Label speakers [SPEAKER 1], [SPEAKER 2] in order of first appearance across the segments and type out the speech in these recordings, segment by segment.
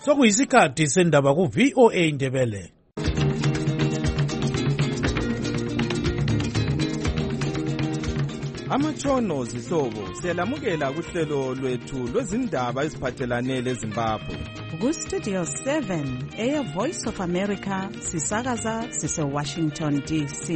[SPEAKER 1] sokuyisikhathi sendaba ku-VOA Indebele.
[SPEAKER 2] Amatshono zihlobo siyalamukela kuhlelo lwethu lwezindaba eziphathelane leZimbabwe.
[SPEAKER 3] Ku-Studio 7 Air Voice of America sisakaza sise-Washington DC.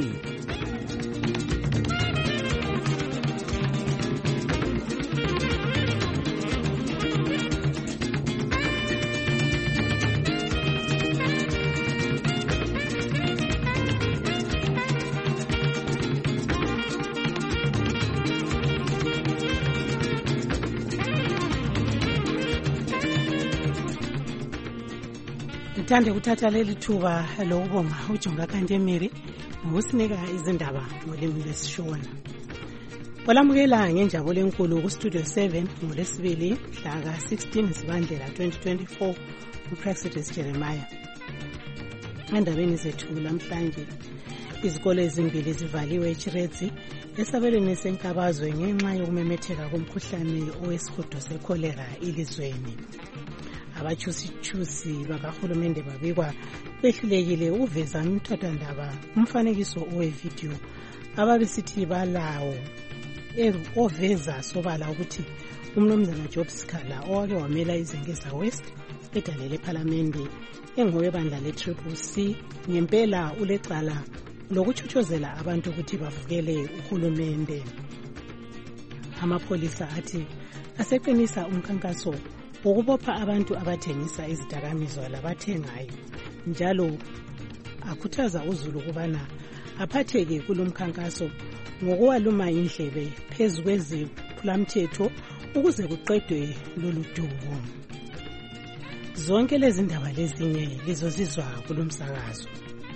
[SPEAKER 4] Ngithanda ukuthatha leli thuba lokubonga uJonga Kantemiri ngokusinika izindaba ngolimi lwesiShona. Kwalamukela ngenjabulo enkulu ku-Studio 7 ngoLwesibili mhla ka-16 Zibandlela 2024 uPraxidis Jeremiah. Endabeni zethu namhlanje, izikole ezimbili zivaliwe eChiredzi esabelweni senkabazwe ngenxa yokumemetheka komkhuhlane owesihudo sekholera elizweni. Abachusi bakahulumende babikwa behlulekile ukuveza umthethwandaba umfanekiso owevidiyo ababesithi balawo oveza sobala ukuthi umnumzana Job Sikhala owake wamela iZengeza West edalele ePhalamende engowebandla le-CCC ngempela ulecala lokuchuchozela abantu ukuthi bavukele uhulumende. Amapholisa athi aseqinisa umkhankaso ukubopha abantu abathengisa izidakamizwa labathengayo, njalo akhuthaza uZulu ukubana aphatheke kulomkhankaso ngokuwaluma indlebe phezu kweziphulamthetho ukuze kuqedwe lolu dubo. Zonke lezi ndaba lezinye lizozizwa kulomsakazo.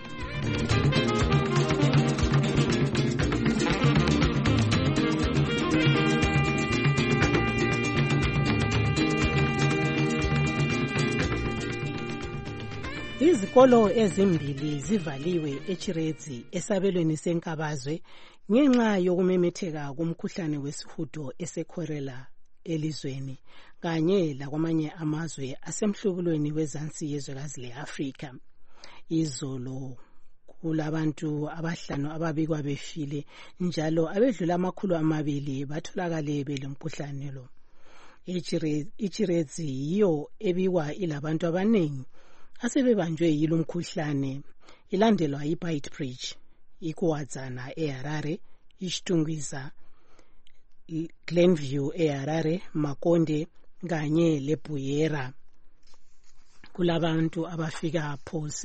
[SPEAKER 4] Izikolo ezimbili zivaliwe eChiredzi esabelweni senkabazwe ngenxa yokumemetheka kumkhuhlane wesihudo esekholera elizweni kanye lakwamanye amazwe asemhlubulweni wezansi yezwekazi le-Afrika. Izolo kulabantu abahlanu ababikwa befile, njalo abedlula 200 batholakale belemkhuhlane lo. iChiredzi yiyo ebikwa ilabantu abaningi asebebanjwe yilo mkhuhlane, ilandelwa iBeitbridge, iKuwadzana eHarare, iShtungwiza, Glenview eHarare, Makonde kanye leBuyera. Kulabantu abafika phose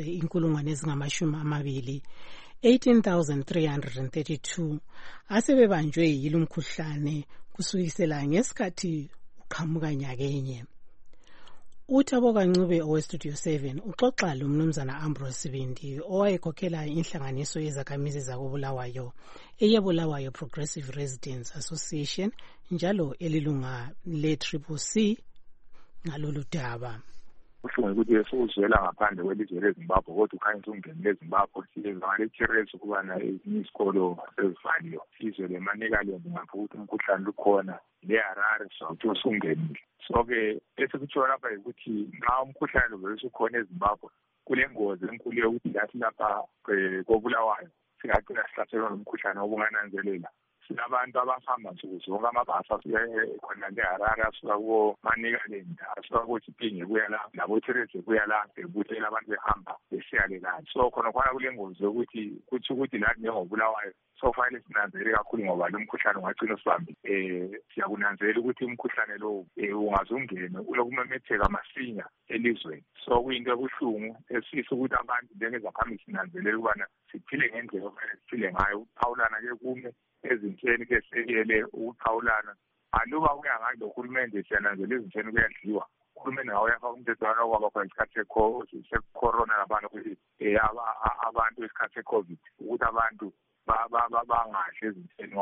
[SPEAKER 4] 18,332 asebebanjwe yilo mkhuhlane kusukisela ngesikhathi uqhamuka nyakenye. uThabo Kancube oweStudio 7 uxoxa lomnumzana Ambrose Sibindi owayekhokhela inhlanganiso yezakhamizi zakoBulawayo eyeBulawayo Progressive Residents Association njalo elilunga le-CCC ngalolu daba.
[SPEAKER 5] Kuhlungu ukuthi esuzwela ngaphandle kwelizwe leZimbabwe kodwa ukhanyisa ungenile eZimbabwe sizele eChiredzi kubana isikolo sezivaliwe. Sizwe leManicaland ngapha ukuthi umkhuhlane ukhona leHarare sokuthi usungenile. So-ke esikutsho lapha ukuthi nxa umkhuhlane vele usukhona eZimbabwe kulengozi enkulu yokuthi lathi lapha koBulawayo singagcina sihlaselwa ngumkhuhlane obungananzelela. Silabantu abahamba nsuku zonke amabhasi asuka khona leHarare asuka koManicaland asuka koChipinge kuya la laboChiredzi kuya la bebuthela abantu behamba besiyale la. So khona kulengozi yokuthi kuthi ukuthi lathi njengoBulawayo sofanele sinanzele kakhulu ngoba lo mkhuhlane ungagcina usibambe. Siyakunanzela ukuthi umkhuhlane lo ungazungene ulokumemetheka masinya elizweni. So kuyinto ebuhlungu esifisa ukuthi abantu njengezakhamizi sinanzelele ukubana siphile ngendlela ofanele siphile ngayo. Ukuphawulana ke kume ezintweni ke sekele ukuphawulana aluba kuya ngalo uhulumende siyananzela izintweni kuyadliwa. Uhulumende awuyafaka umthethwana kwaba khona isikhathi secorona labantu ukuthi abantu isikhathi seCovid ukuthi abantu bangahle ezintweni ngoba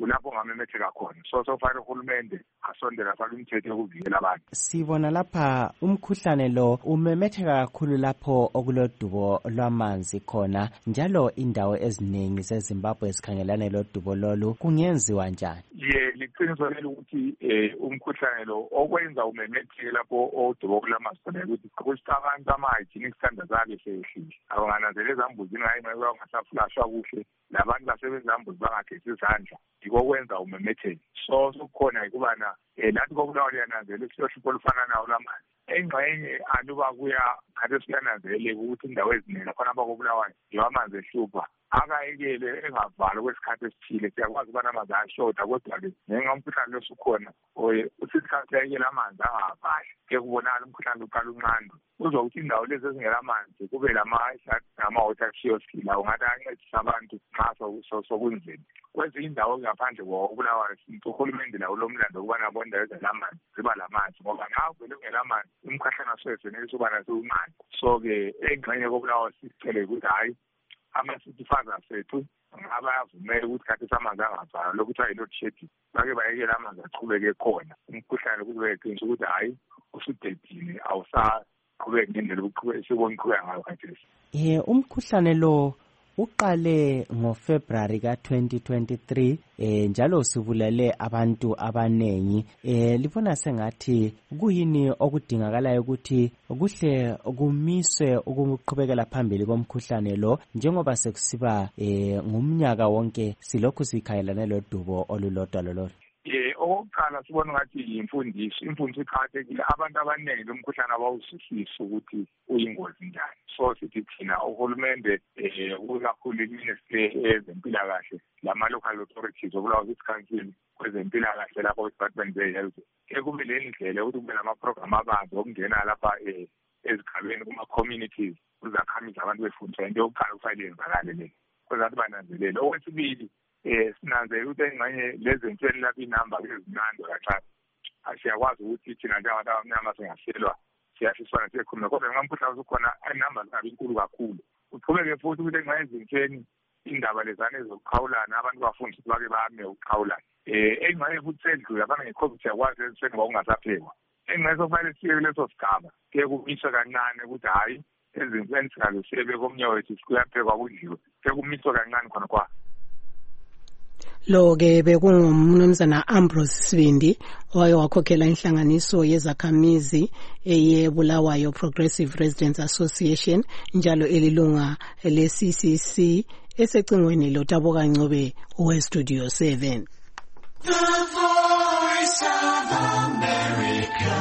[SPEAKER 5] kulapho ngamemetheka khona. So fanele uhulumende asondela faka imithetho yokuvikela abantu.
[SPEAKER 6] Sibona lapha umkhuhlane lo umemetheka kakhulu lapho okulodubo lwamanzi khona, njalo indawo eziningi zeZimbabwe zikhangelane lodubo lolu. Kungenziwa njani?
[SPEAKER 5] Liqiniso leli ukuthi umkhuhlane lo okwenza umemetheke lapho odubo lwamanzi khona ukuthi kuthi abantu ama-hygienic standards abo seyehlile. Abangananzela ezambuzini ngenxa yokuba bangasaflashwa kuhle, labantu basebenzambuzi bangagezi izandla, yiko kwenza umemetheke. So kukhona ukubana lathi koBulawayo liyananzela isihlupho olufana nawo lamanzi. Engxenye aluba kuya kade siyananzeleka ukuthi indawo eziningi laphana koBulawayo amanzi ehlupha. Akayekele engavalwa kwesikhathi esithile, siyakwazi ukubana amanzi ayashoda, kodwa-ke ngenxa umkhuhlane losukhona usisikhathi ayekele amanzi angavali ke kubonakala umkhuhlane uqala unqanda. Uzwa ukuthi indawo lezi ezingela amanzi kube ama-water kiosk lawo ngathi ayancedisa abantu nxa sokunzima. Kwezinye indawo ngaphandle koBulawayo uhulumende lawo lomlando ukubana yabo indawo ezelamanzi ziba lamanzi, ngoba nxa uvele ungela amanzi umkhuhlane asesenelisa ukubana sewunqanda. So-ke engxenye koBulawayo sicele ukuthi hayi ama-city fathers sethu abayavumela ukuthi kathi amanzi angavalwa, lokuthi ayi-load shedding, bake bayekela amanzi achubeke khona. Umkhuhlane ukuthi beqinisa ukuthi hayi usudedile awusaqhubeki ngendlela sibona uqhubeka ngayo khathesi.
[SPEAKER 6] Umkhuhlane lo uqale ngoFebruary ka-2023 njalo usubulale abantu abanengi. Libona sengathi kuyini okudingakalayo ukuthi kuhle kumiswe ukuqhubekela phambili komkhuhlane lo, njengoba sekusiba ngumnyaka wonke silokhu sikhayelane lodubo olulodwa lolo?
[SPEAKER 5] Okokuqala sibona ngathi imfundiso iqakathekile. Abantu abaningi lomkhuhlane abawuzwisisi ukuthi uyingozi njani. So sithi thina uhulumende kakhulu iministry yezempilakahle lama-local authorities oBulawayo City Council kwezempilakahle lapho kwi-Department of Health kube le ndlela ukuthi kube nama-program abanzi okungena lapha ezigabeni kuma-communities uzakhamiza abantu befundiswa. Into yokuqala kufanele yenzakale le kwezathi bananzelele. Okwesibili sinanzela ukuthi engxenye lezinhlelo lapho inamba ezinande kancane asiyakwazi ukuthi thina njengabantu abamnyama singahlelwa siyashiswana siyekhuluma, kodwa ngamkhuhlane ukhona inamba zabo inkulu kakhulu. Uqhubeke futhi ukuthi engxenye ezinhleni indaba lezane zokuqhawulana abantu bafunda ukuthi bake bame ukuqhawulana. Engxenye futhi sendlula abana nge-COVID siyakwazi ezinhleni ngokungasaphekwa. Engxenye sokufanele siye kuleso sigaba kuye kumiswe kancane ukuthi hhayi ezinhleni singaze siyebe komnye wethu kuyaphekwa kudliwe, kuye kumiswe kancane khona kwa.
[SPEAKER 4] Lo-ke bekungumnumzana Ambrose Sibindi owaye wakhokhela inhlanganiso yezakhamizi yeBulawayo Progressive Residents Association njalo elilunga le-CCC esecingweni loTaboka Ncube we-Studio 7. The Voice of America,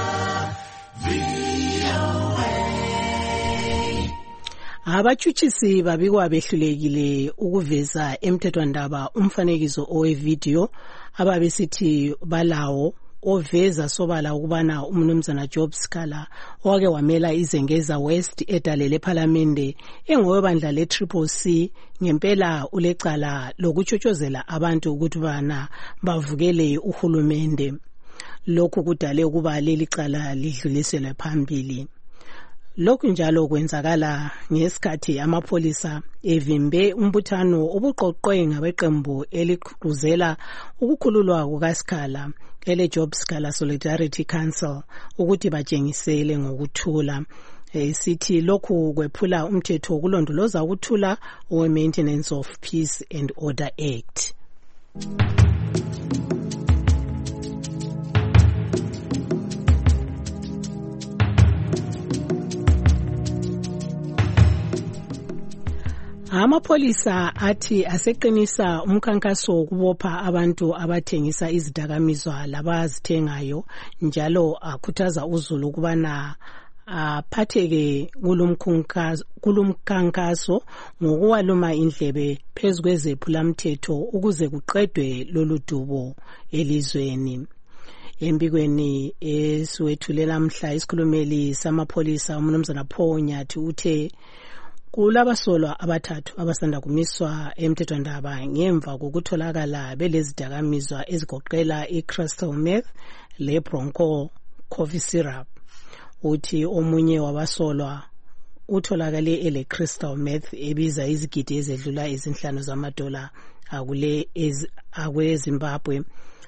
[SPEAKER 4] abatshutshisi babikwa behlulekile ukuveza emthethwandaba umfanekiso owevideo ababesithi balawo oveza sobala ukubana umnumzana Job Scala owake wamela iZengeza West edale lephalamende engowebandla le-CCC ngempela ulecala lokutshotshozela abantu ukuthi bana bavukele uhulumende. Lokhu kudale ukuba leli cala lidluliselwe phambili. Lokhu njalo kwenzakala ngesikhathi amapholisa evimbe umbuthano obuqoqwe ngabeqembu eliqhuzela ukukhululwa kukaScala ele-Job Scala Solidarity Council ukuthi batshengisele ngokuthula. Sithi lokhu kwephula umthetho wokulondoloza ukuthula we-Maintenance of Peace and Order Act. Amapholisa athi aseqinisa umkhankaso wokubopha abantu abathengisa izidakamizwa labazithengayo, njalo akhuthaza uzulu ukubana aphatheke kulumkhankaso ngokuwaluma indlebe phezu kwezephulamthetho ukuze kuqedwe lolu dubo elizweni. Embikweni esiwethulela mhla isikhulumeli samapholisa umnumzana Paul Nyathi uthe kulabasolwa abathathu abasanda kumiswa emthethwandaba ngemva kokutholakala belezidakamizwa ezigoqela i-crystal meth le-bronco coffee syrup. Uthi omunye wabasolwa utholakale ele-crystal meth ebiza izigidi ezedlula $5 akweZimbabwe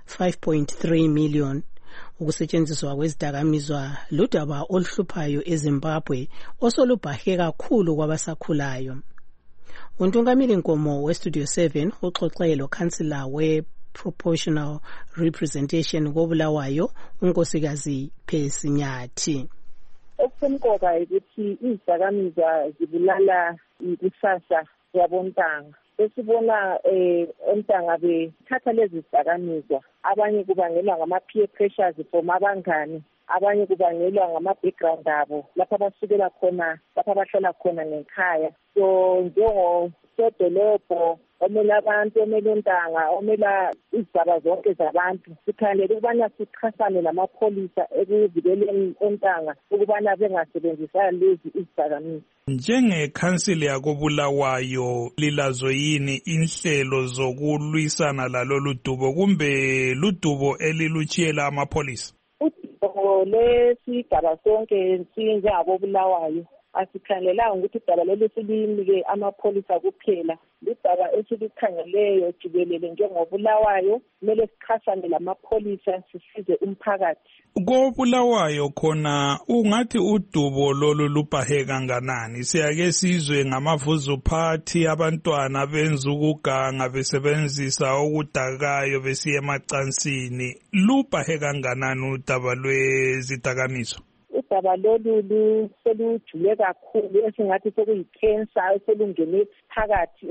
[SPEAKER 4] 5.3 million. Ukusetshenziswa kwezidakamizwa ludaba oluhluphayo eZimbabwe osolubhahe kakhulu kwabasakhulayo. Untungameli Nkomo weStudio 7 uxoxe lo-Councillor we-Proportional Representation koBulawayo uNkosikazi Phesinyathi.
[SPEAKER 7] Okusemqoka ukuthi izidakamizwa zibulala ikusasa yabontanga. Esibona ontanga bethatha lezi zidakamizwa, abanye kubangelwa ngama-peer pressures from abangani, abanye kubangelwa ngama-background abo lapho abasukela khona, lapho abahlala khona ngekhaya. So njengosodolobho omele abantu, omele ontanga, omela izigaba zonke zabantu, sikhangelele ukubana sichasane namapholisa ekuvikeleni ontanga ukubana bengasebenzisa lezi izidakamizwa.
[SPEAKER 8] Njengekhansili yakoBulawayo lilazo yini inhlelo zokulwisana lalolu dubo kumbe ludubo eliluchiyela amapholisa?
[SPEAKER 7] Udubo lesigaba sonke sinjengakoBulawayo asikhangelanga ukuthi idaba leli silinike amapholisa kuphela. Lidaba esilikhangeleyo jikelele njengoBulawayo, kumele sichasane lamapholisa sisize umphakathi.
[SPEAKER 8] KoBulawayo khona ungathi udubo lolu lubhahe kanganani? Siyake sizwe ngamavuzu party, abantwana benza ukuganga besebenzisa okudakayo besiya emacansini. Lubhahe kanganani udaba lwezidakamizwa?
[SPEAKER 7] Udaba lolu selujule kakhulu, esingathi sekuyi-cancer eselungene phakathi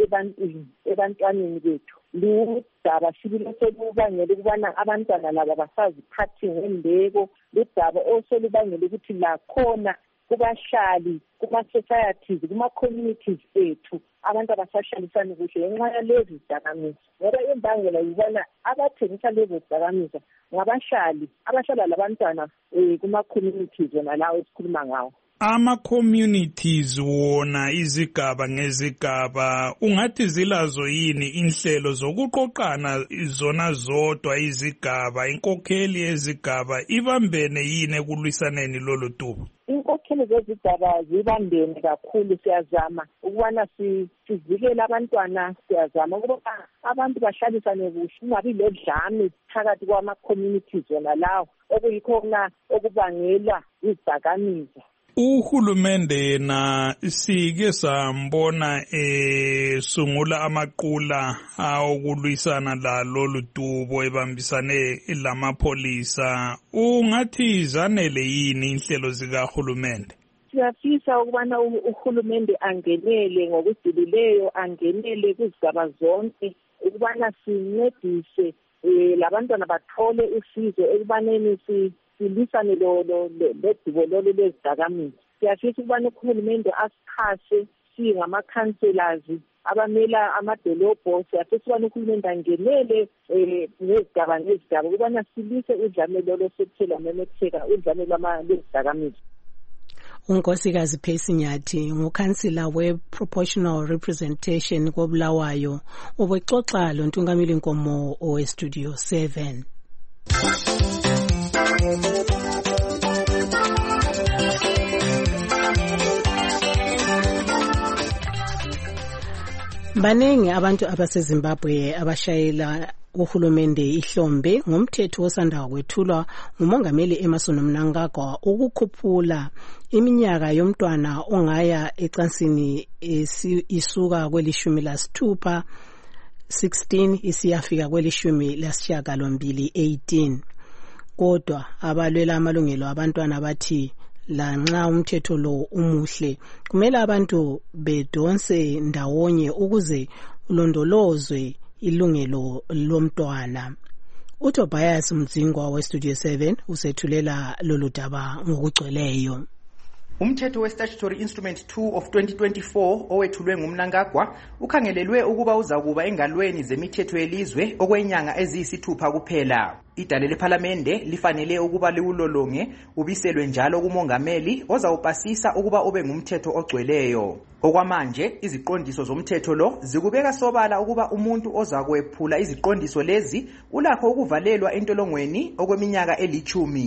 [SPEAKER 7] ebantwaneni bethu. Ludaba sibili oselubangela ukubana abantwana laba basaziphathi ngembeko. Ludaba oselubangela ukuthi lakhona kubahlali, kuma-societies, kuma-communities ethu abantu abasahlalisani kuhle ngenxa yalezi zidakamizwa. Ngoba imbangela yibona abathengisa lezi zidakamizwa ngabahlali abahlala labantwana kuma-communities wona lawo esikhuluma ngawo.
[SPEAKER 8] Ama-communities wona izigaba ngezigaba ungathi zilazo yini inhlelo zokuqoqana zona zodwa izigaba, inkokheli yezigaba ibambene yini ekulwisaneni lolu dubo?
[SPEAKER 7] Inkokheli zezigaba zibambene kakhulu, siyazama ukubana sivikele abantwana, siyazama ukuba abantu bahlalisane kuhle, kungabi lodlame phakathi kwama-communities wona lawo okuyikho okubangela izidakamizwa.
[SPEAKER 8] Uhulumende yena sike sambona sungula amaqula awokulwisana lalolu dubo ebambisane lamapholisa. Ungathi zanele yini inhlelo zikahulumende?
[SPEAKER 7] Siyafisa ukubana uhulumende angenele ngokujulileyo, angenele kuzigaba zonke ukubana sincedise labantwana bathole usizo ekubaneni silisane ledubo lolu lezidakamizwa. Siyafisa ukubana uhulumende asichase singama-councillors abamela amadolobho. Siyafisa ukubana uhulumende angenele ngezigaba ngezigaba ukubana silise udlame lolo sekuthela memetheka udlame lwezidakamizwa.
[SPEAKER 4] uNkosikazi Phesinyathi ngukhansila we-Proportional Representation koBulawayo ubexoxa lo Ntungameli Nkomo oweStudio 7. Baningi abantu abaseZimbabwe abashayela uhulumende ihlombe ngomthetho osanda kwethulwa nguMongameli Emmerson Mnangagwa ukukhuphula iminyaka yomntwana ongaya ecansini isuka kwelishumi lasithupha 16 isiyafika kwelishumi lasishiyagalombili 18. Kodwa abalwela amalungelo abantwana bathi lanxa umthetho lo umuhle kumele abantu bedonse ndawonye ukuze ulondolozwe ilungelo lomntwana. uTobias Mdzingwa weStudio 7 usethulela lolu daba ngokugcweleyo.
[SPEAKER 9] Umthetho we-Statutory Instrument 2 of 2024 owethulwe nguMnangagwa ukhangelelwe ukuba uzakuba engalweni zemithetho yelizwe okwenyanga eziyisithupha kuphela. Idale lePhalamende lifanele ukuba liwulolonge ubiselwe njalo kumongameli ozawupasisa ukuba ube ngumthetho ogcweleyo. Okwamanje iziqondiso zomthetho lo zikubeka sobala ukuba umuntu ozakwephula iziqondiso lezi ulakho ukuvalelwa entolongweni okweminyaka eli10.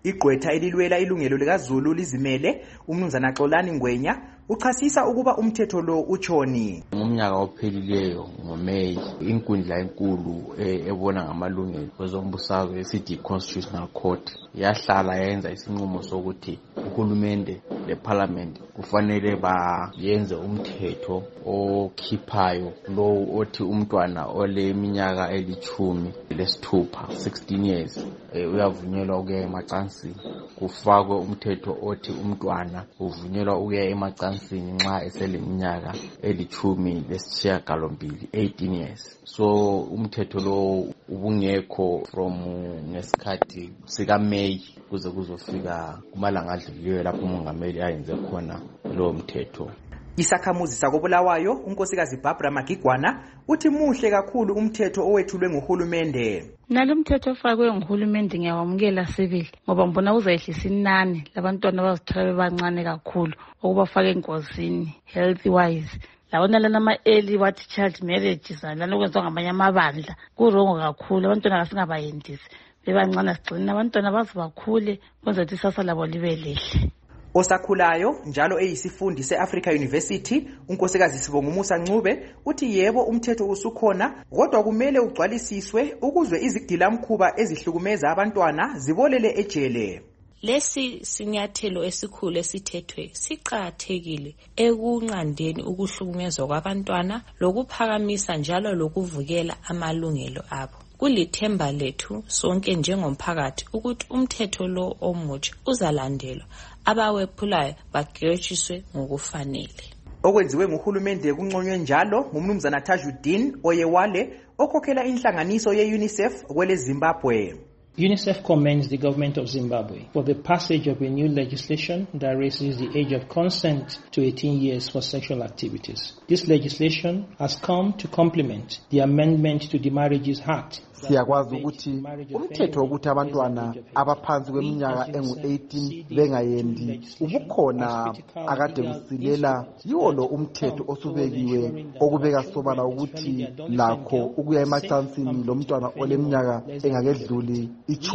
[SPEAKER 9] Igqwetha elilwela ilungelo likaZulu lizimele umnumzana Xolani Ngwenya uchasisa ukuba umthetho lo utshoni.
[SPEAKER 10] Ngomnyaka ophelileyo ngoMeyi inkundla enkulu ebona ngamalungelo kwezombusazwe esithi Constitutional Court yahlala yenza isinqumo sokuthi uhulumende leParliament kufanele bayenze umthetho okhiphayo lo othi umntwana oleminyaka elithumi lesithupha 16 years uyavunyelwa ukuya emacansini, kufakwe umthetho othi umntwana uvunyelwa ukuya emacansini nxa eseleminyaka elithumi lesishiyagalombili 18 years. So umthetho lo ubungekho from ngesikhathi sika May kuze kuzofika kumalanga adlulileyo lapho umongameli ayenze khona lo mthetho.
[SPEAKER 9] Isakhamuzi sakobulawayo unkosikazi Barbara Magigwana uthi muhle kakhulu umthetho owethulwe nguhulumende.
[SPEAKER 11] Nalomthetho ofakwe nguhulumende ngiyawamukela sibili ngoba mbona uzayehlisa inani labantwana abazithola bebancane kakhulu okubafaka enkosini health wise. Labona lana ama-early what child marriages lana okwenziwa ngamanye amabandla kurongo kakhulu. Abantwana kasingabayendisi bebancane sigcina abantwana bazibakhule kwenza ukuthi isasa labo libe lihle.
[SPEAKER 9] Osakhulayo njalo eyisifundi se-Africa University unkosikazi Sibongumusa Ncube uthi yebo umthetho usukhona kodwa kumele ugcwalisiswe ukuzwe izigilamkhuba ezihlukumeza abantwana zibolele ejele.
[SPEAKER 12] Lesi sinyathelo esikhulu esithethwe siqhathekile ekunqandeni ukuhlukumezwa kwabantwana lokuphakamisa njalo lokuvukela amalungelo abo. Kulithemba lethu sonke njengomphakathi ukuthi umthetho lo omutsha uzalandelwa, abawephulayo bagwetshiswe ngokufanele.
[SPEAKER 9] Okwenziwe nguhulumende kunconywe njalo ngumnumzana Tajuddin Oyewale okhokhela inhlanganiso ye-UNICEF kwele Zimbabwe.
[SPEAKER 13] UNICEF commends the government of Zimbabwe for the passage of a new legislation that raises the age of consent to 18 years for sexual activities. This legislation has come to complement the amendment to the Marriages Act.
[SPEAKER 14] Siyakwazi ukuthi umthetho wokuthi abantwana abaphansi kweminyaka engu-18 bengayendi ubukhona akade kusilela yiwo lo umthetho osubekiwe okubeka sobala ukuthi lakho ukuya emacansini lo mntwana oleminyaka engakedluli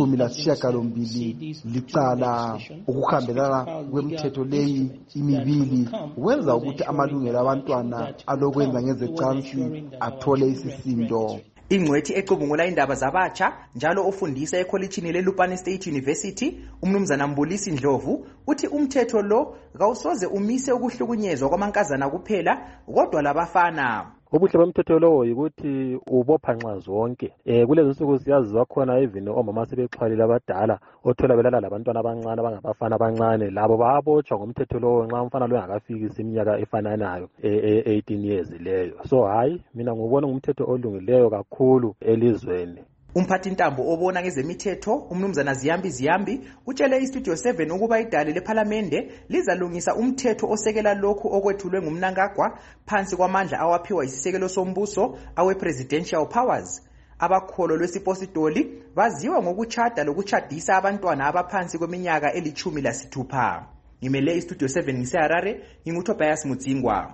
[SPEAKER 14] 18 licala ukuhambelana kwemthetho leyi imibili wenza ukuthi amalungelo abantwana alokwenza ngezecansi athole isisindo.
[SPEAKER 9] Ingcwethi ecubungula indaba zabatsha njalo ofundisa ekholejini leLupane State University umnumzana Mbulisi Ndlovu uthi umthetho lo kawusoze umise ukuhlukunyezwa kwamankazana kuphela kodwa labafana.
[SPEAKER 15] Ubuhle bomthetho lowo ukuthi ubopha nxa zonke. Kulezi nsuku siyaziwa khona even omama sebexhwalile abadala othola belala labantwana abancane abangabafana abancane labo bayabotshwa ngomthetho lowo nxa umfana lo engakafikisi iminyaka efananayo 18 years leyo. So hayi mina ngubona ngumthetho olungileyo kakhulu elizweni.
[SPEAKER 9] Umphathi ntambo obona ngezemithetho umnumzana Ziyambi utshele iStudio 7 ukuba idale leParliamente lizalungisa umthetho osekela lokhu okwethulwe ngumNangagwa phansi kwamandla awaphiwa isisekelo sombuso awe-presidential powers. Abakholo lwesipositoli baziwa ngokutshada lokutshadisa abantwana abaphansi kweminyaka eli-16. Ngimele iStudio 7 ngiseHarare, nginguTobias Mudzingwa.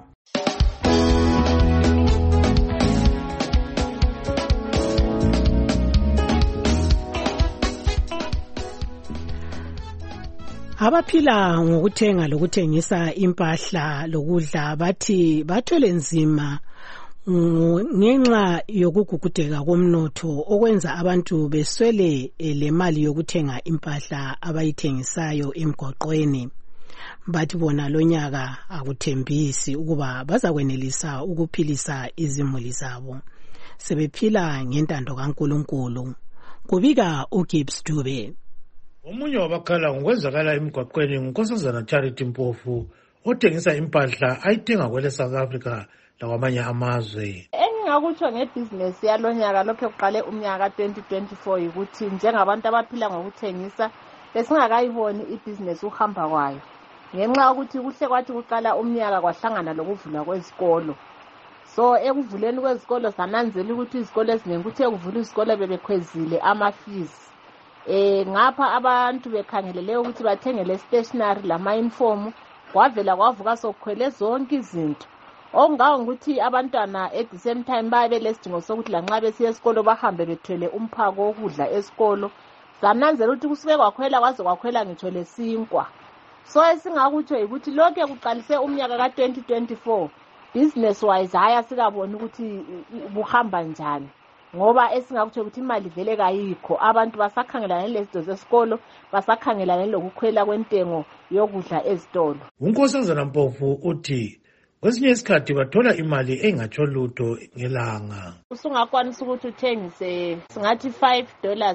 [SPEAKER 4] Abaphila ngokuthenga lokuthengisa impahla lokudla bathi bathwele nzima ngenxa yokugugudeka komnotho okwenza abantu beswele le mali yokuthenga impahla abayithengisayo emgwaqweni. Bathi bona lonyaka akuthembisi ukuba bazakwenelisa ukuphilisa izimuli zabo. Sebephila ngentando kaNkulunkulu. Kubika uGibbs Dube.
[SPEAKER 1] Omunye wabakhala ngokwenzakala emgwaqweni ngunkosazana Charity Mpofu othengisa impahla ayithenga kwele South Africa lakwamanye amazwe.
[SPEAKER 16] Engingakutsho ngebhizinesi yalonyaka lokho kuqale umnyaka 2024 ukuthi njengabantu abaphila ngokuthengisa besingakayiboni ibhizinesi uhamba kwayo. Ngenxa ukuthi kuhle kwathi kuqala umnyaka kwahlangana lokuvulwa kwezikolo. So ekuvuleni kwezikolo sananzela ukuthi izikolo ezinengi kuthe kuvula izikolo bebekhwezile ama-fees. Ngapha abantu bekhangelele ukuthi bathengele stationery lama-uniform kwavela kwavuka sokukhwele zonke izinto. Okungawo ukuthi abantwana at the same time babe lesidingo sokuthi lanxa besiya esikolo bahambe bethwele umphako wokudla esikolo. sananzela ukuthi kusuke kwakhwela kwaze kwakhwela ngitsho lesinkwa. So esingakutsho ukuthi lokho kuqalise umnyaka ka-2024 business wise haya sikabona ukuthi buhamba njani, ngoba esingakutsho ukuthi imali vele kayikho. Abantu basakhangelana lezinto zesikolo, basakhangelana lokukhwela kwentengo yokudla ezitolo.
[SPEAKER 1] uNkosazana Mpofu uthi kwesinye isikhathi bathola imali engatsho lutho ngelanga.
[SPEAKER 16] Usungakwanisa ukuthi uthengise singathi $5,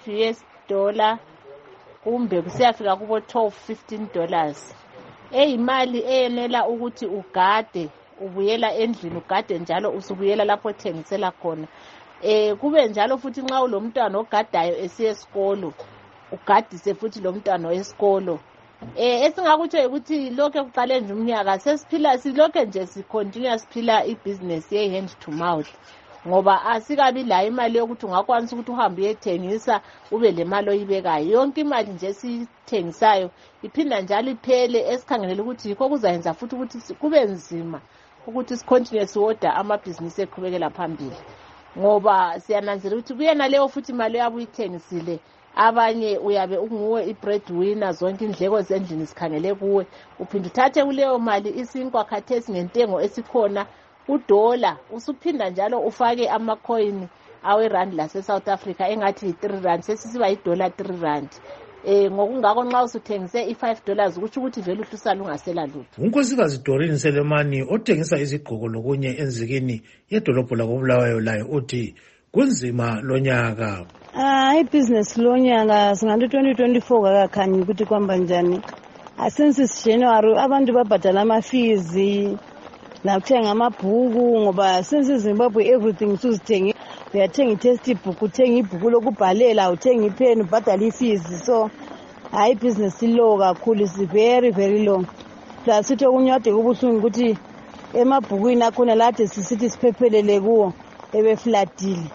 [SPEAKER 16] $5 kumbe kusiyafika kubo $12-15. Eyimali eyenela ukuthi ugade, ubuyela endlini ugade njalo usubuyela lapho othengisela khona. Kube njalo futhi nxa ulomntwana ogadayo esiye esikolo, ugadise futhi lo mntwana wesikolo. Esingakutsho ukuthi lokho kuqale nje umnyaka sesiphila silokho nje sicontinue siphila ibusiness ye hand to mouth, ngoba asikabi la imali yokuthi ungakwanisa ukuthi uhambe uyethengisa ube le mali oyibekayo. Yonke imali nje sithengisayo iphinda njalo iphele, esikhangelela ukuthi yikho kuzayenza futhi ukuthi kube nzima ukuthi sicontinue siwoda amabhizinisi eqhubekela phambili, ngoba siyananzela ukuthi kuyena leyo futhi imali yabe uyithengisile abanye uyabe unguwe i-breadwinner, zonke indleko zendlini sikhangele kuwe, uphinda uthathe kuleyo mali isinkwa khathesi ngentengo esikhona $1, usuphinda njalo ufake amacoin awe-rand lase-South Africa engathi yi-3 sesisiba $3. Ngokungako nxa usuthengise $5 kutsho ukuthi vele uhlusala ungasela lutho.
[SPEAKER 1] uNkosikazi Doreen Selemani othengisa izigqoko lokunye enzikini yedolobho lakoBulawayo layo uthi kunzima lonyaka.
[SPEAKER 17] Ibhizinesi lonyaka singathi 2024 kakakhanyi ukuthi kwamba njani. Since January abantu babhadala ama-fees nakuthenga amabhuku, ngoba since Zimbabwe everything susithengi. Uyathenga i-textbook, uthenga ibhuku lokubhalela, uthenga ipen, ubhadala i-fees. So ibhizinesi low kakhulu, is very very low. Plus sithi okunyade kubuhlungu ukuthi emabhukwini akhona lade sisithi siphephelele kuwo ebeflatile.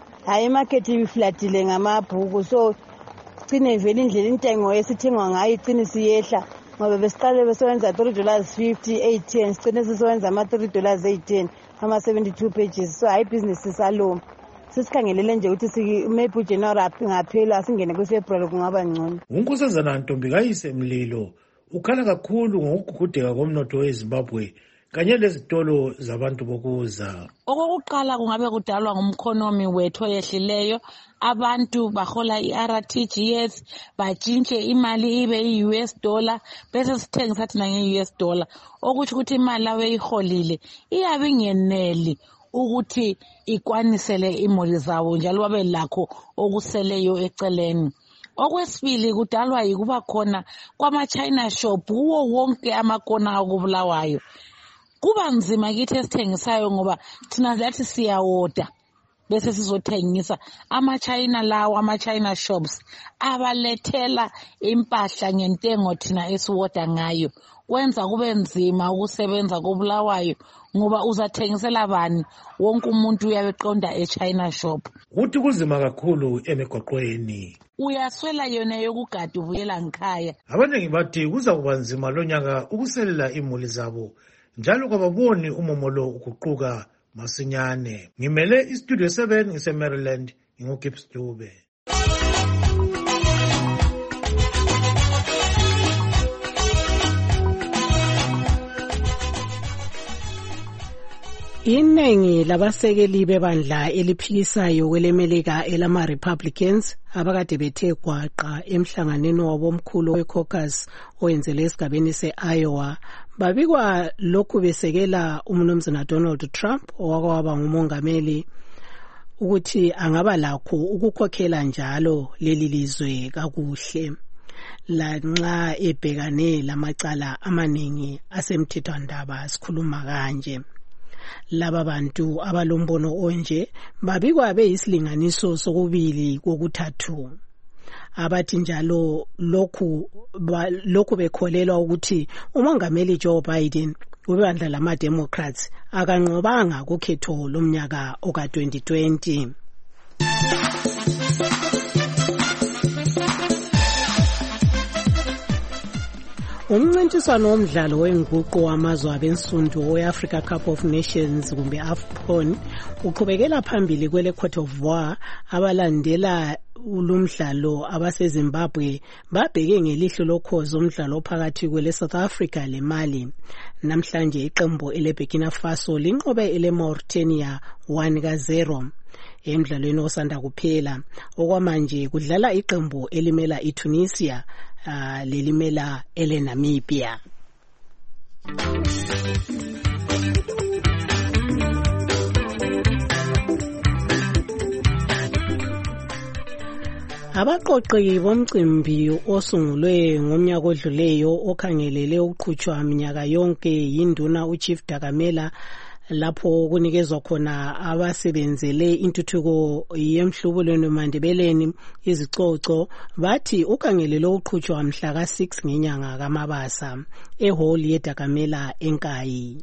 [SPEAKER 17] Imarket ibiflatile ngamabhuku, so cine vele indlela intengo esithengwa ngayo icine siyehla, ngoba besiqale besebenza $3.50, $8.10, sicine sisebenza ama-$3.10 ama-72 pages. So business isalow. Sisikhangelele nje ukuthi maybe uJanuary ngaphela singene kuFebruary kungaba ngcono.
[SPEAKER 1] uNkosazana Ntombikayise Mlilo ukhala kakhulu ngokugugudeka komnotho weZimbabwe kanye lezitolo zabantu bokuza.
[SPEAKER 11] Okokuqala kungabe kudalwa ngumkhonomi wethu oyehlileyo. Abantu bahola i-RTGS batshintshe imali ibe i-US dollar bese sithengisa thina nge-US dollar, okuthi ukuthi imali abeyiholile iyabe ingeneli ukuthi ikwanisele imoli zabo njalo babe lakho okuseleyo eceleni. Okwesibili kudalwa yikuba khona kwama-China shop kuwo wonke amakona akubulawayo. Kuba nzima kithi esithengisayo ngoba thina lathi siyawoda bese sizothengisa. Ama-China lawo, ama-China shops abalethela impahla ngentengo thina esiwoda ngayo, kwenza kube nzima ukusebenza kobulawayo ngoba uzathengisela bani? Wonke umuntu uyabeqonda e-China shop.
[SPEAKER 1] Uthi kuzima kakhulu emigwaqweni.
[SPEAKER 11] Uyaswela yona yokugada ubuyela ngikhaya.
[SPEAKER 1] Abaningi bathi kuza kuba nzima lonyaka ukuselela imuli zabo, njalo kababoni umomolo ukuquka masinyane. Ngimele istudio 7 ngise-Maryland, nginguGibbs Dube.
[SPEAKER 4] Iningi labasekeli bebandla eliphikisayo kwelemelika elama-Republicans abakade bethe gwaqa emhlanganweni wabo omkhulu we-caucus owenzelwe esigabeni se-Iowa babikwa lokhu besekela umnumzana Donald Trump owakwaba ngumongameli ukuthi angaba lakho ukukhokhela njalo leli lizwe kakuhle lanxa ebhekane lamacala amaningi asemthethwandaba. Sikhuluma kanje, laba bantu abalombono onje babikwa beyisilinganiso sokubili kokuthathu, abathi njalo lokhu bekholelwa ukuthi umongameli Joe Biden webandla lama-Democrats akanqobanga kukhetho lomnyaka oka-2020. Umncintiswano womdlalo wenguqu wamazwe abensundu we-Africa Cup of Nations kumbe AFCON uqhubekela phambili kwele Cote d'Ivoire abalandela ulumdlalo abaseZimbabwe babheke ngelihlo lokhozi umdlalo phakathi kwele South Africa le Mali. Namhlanje iqembu ele Burkina Faso linqobe ele Mauritania 1-0 emidlalweni osanda kuphela. Okwamanje kudlala iqembu elimela iTunisia lelimela ele Namibia. Abaqoqi bomcimbi osungulwe ngomnyaka odluleyo okhangelele ukuqhutshwa minyaka yonke yinduna uChief Dakamela lapho kunikezwa khona abasebenzele intuthuko yemhlubulweni mandebeleni izicoco bathi ukhangelele ukuqhutshwa mhla ka6 ngenyanga kaMabasa ehall yeDakamela eNkayi.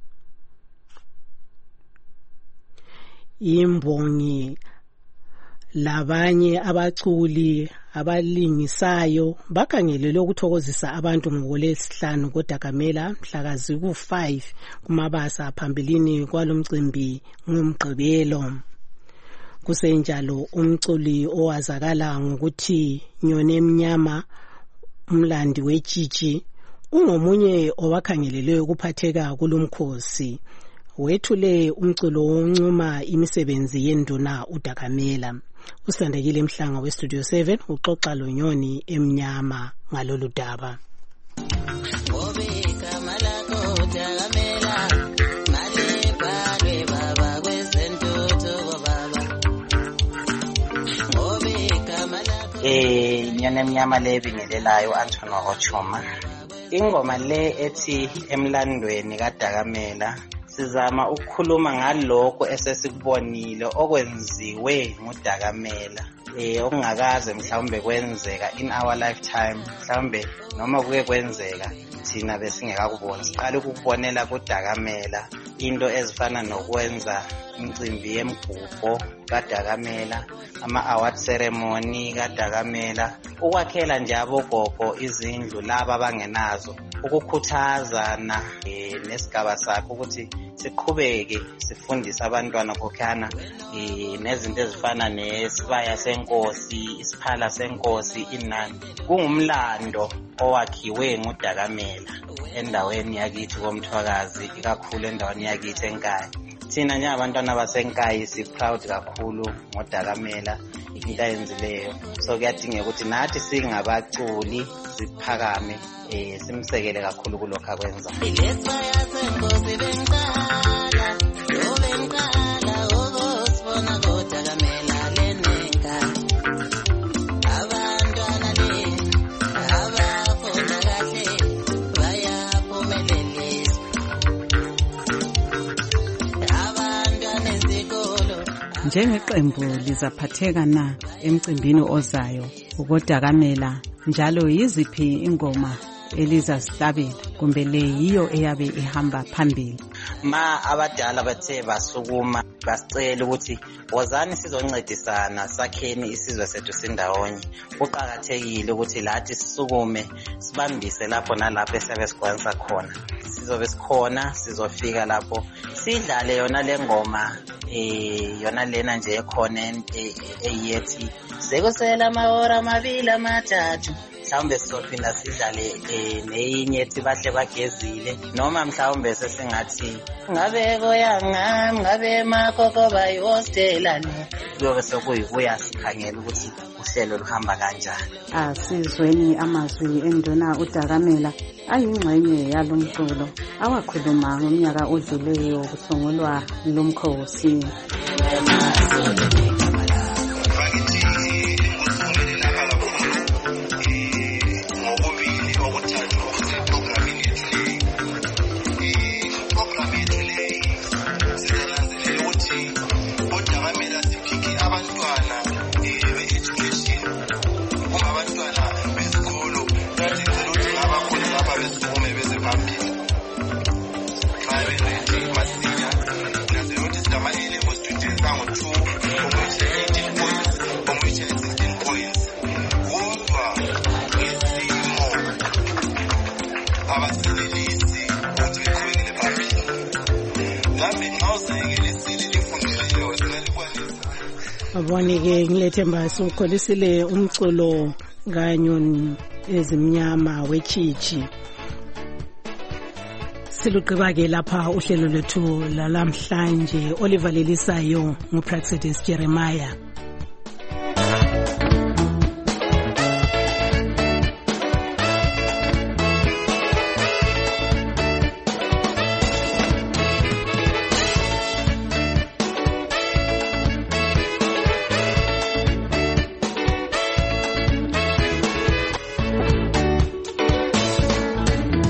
[SPEAKER 4] Imbongi labanye abaculi abalingisayo bakhangelele ukuthokozisa abantu ngoLwesihlanu koDakamela mhlakazi ku5 kuMabasa phambilini kwalomcimbi ngomgqibelo. Kusenjalo umculi owazakala ngokuthi Nyone Mnyama umlandi wetshitshi ungomunye owakhangelele ukuphatheka kulomkhosi. Wethule umculo woncuma imisebenzi yenduna uDakamela. Usandekile Mhlanga weStudio 7 uxoxa loNyoni Emnyama ngalolu daba.
[SPEAKER 18] Nyoni Emnyama le bingelelayo Anthony Ochoma. Ingoma le ethi emlandweni kaDakamela sizama ukukhuluma ngalokho esesikubonile okwenziwe nguDakamela okungakaze mhlawumbe kwenzeka in our lifetime, mhlawumbe noma kuke kwenzeka thina besingekakubona. Siqale ukubonela kuDakamela into ezifana nokwenza imicimbi yemgubho kaDakamela, ama-award ceremony kaDakamela, ukwakhela nje abogogo izindlu laba abangenazo, ukukhuthazana nesigaba sakhe ukuthi siqhubeke sifundise abantwana kokhana nezinto ezifana nesibaya senkosi, isiphala senkosi, inani. Kungumlando owakhiwe nguDakamela endaweni yakithi koMthwakazi, ikakhulu endaweni yakithi eNkayi. Thina njengabantwana baseNkayi si-proud kakhulu ngoDakamela into ayenzileyo. So kuyadingeka ukuthi nathi singabaculi siphakame simsekele kakhulu kulokho akwenza.
[SPEAKER 3] Njengeqembu lizaphatheka na emcimbini ozayo ukoDakamela, njalo yiziphi ingoma elizasihlabela kumbe le yiyo eyabe ihamba phambili?
[SPEAKER 18] Ma abadala bathe basukuma basicela ukuthi wozani sizoncedisana sakheni isizwe sethu sindawonye. Kuqakathekile ukuthi lathi sisukume sibambise lapho nalapho esiyabe sikwanisa khona. Sizobe sikhona, sizofika lapho sidlale yona le ngoma yona lena nje ekhona eyethi sekusela amahora amabili amathathu. Mhlawumbe sizophinda sidlale neyinye ethi bahle bagezile, noma mhlawumbe sesingathi ngabeko yangami ngabe makoko bayihostelani. Kuyobe sekuyibuya sikhangela ukuthi uhlelo luhamba kanjani.
[SPEAKER 3] Asizweni amazwi enduna uDakamela ayingxenye yalomculo awakhuluma ngomnyaka odluleyo kusungulwa lomkhosi.
[SPEAKER 4] Abone-ke ngilethemba sukholisile umculo kanyoni ezimnyama wechichi. Siluqhiba-ke lapha uhlelo lwethu lalamhlanje. Oliver Lelisayo nguPraxedis Jeremiah.